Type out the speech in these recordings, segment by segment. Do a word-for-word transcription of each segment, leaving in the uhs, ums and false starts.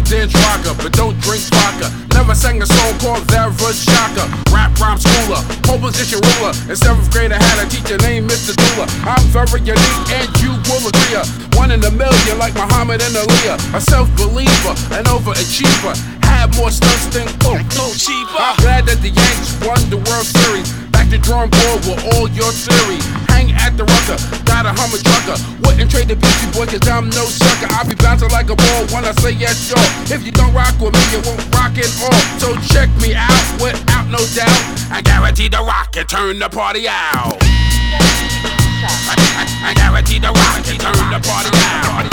don't dance rocker, but don't drink vodka. Never sang a song called Shaka. Rap rhyme schooler, pole position ruler. In seventh grade I had a teacher named Mister Dula. I'm very unique and you will agree. One in a million like Muhammad and Aaliyah. A self-believer, an overachiever. Had more stunts than oh, no cheaper. I'm glad that the Yanks won the World Series. Back to drawing board with all your theories. Hang at the rucker, got a Hummer trucker. Wouldn't trade the Beastie Boy cause I'm no sucker. I be bouncing like a ball when I say yes, sure. If you don't rock with me, you won't rock it all. So check me out without no doubt. I guarantee to rock and turn the party out. I, I, I guarantee to rock and turn the party out.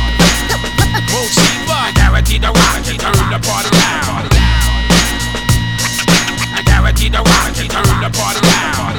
I guarantee to rock and turn the party out. I guarantee to rock and turn the party out.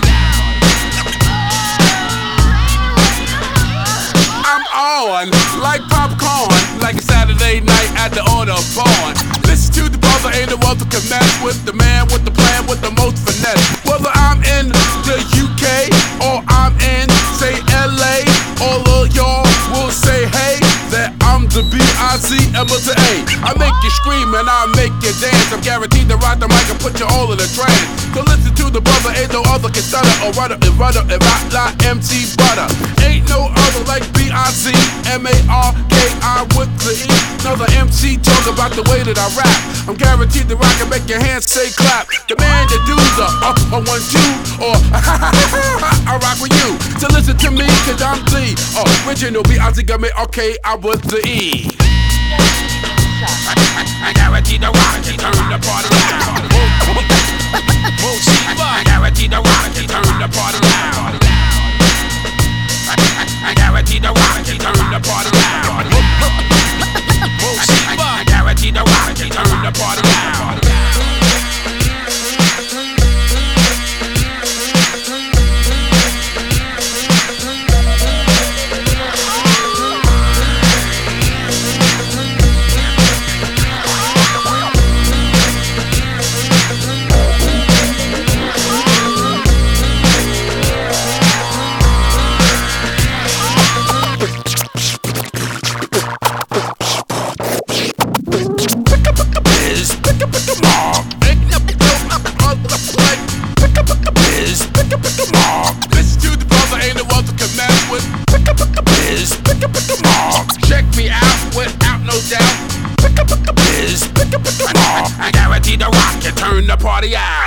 I'm on like popcorn, like a Saturday night at the Autobahn. Listen to the brother, ain't no other can mess with the man with the plan with the most finesse. Whether I'm in the U K or I'm in, say, L A, all of y'all will say, hey, that I'm the B I Z M to A. I make you scream and I make you dance. I'm guaranteed to rock the mic and put you all in a trance. So listen to the brother, ain't no other can stutter or rudder and rudder and rock like M C Butter. Ain't no other like B I Z M A R K I with the E. Another M C talk about the way that I rap. I'm guaranteed to rock and make your hands say clap. The man that do the uh, a one two or I rock with you. So listen to me cause I'm the original B I Z M A R K I with the E. I, I, I guarantee the rock and turn the party out. I guarantee the rock and turn the party out. I, I, I guarantee the rock and turn the party out. I guarantee the rock and turn the party out. Check me out without no doubt. I guarantee to rock and turn the party out.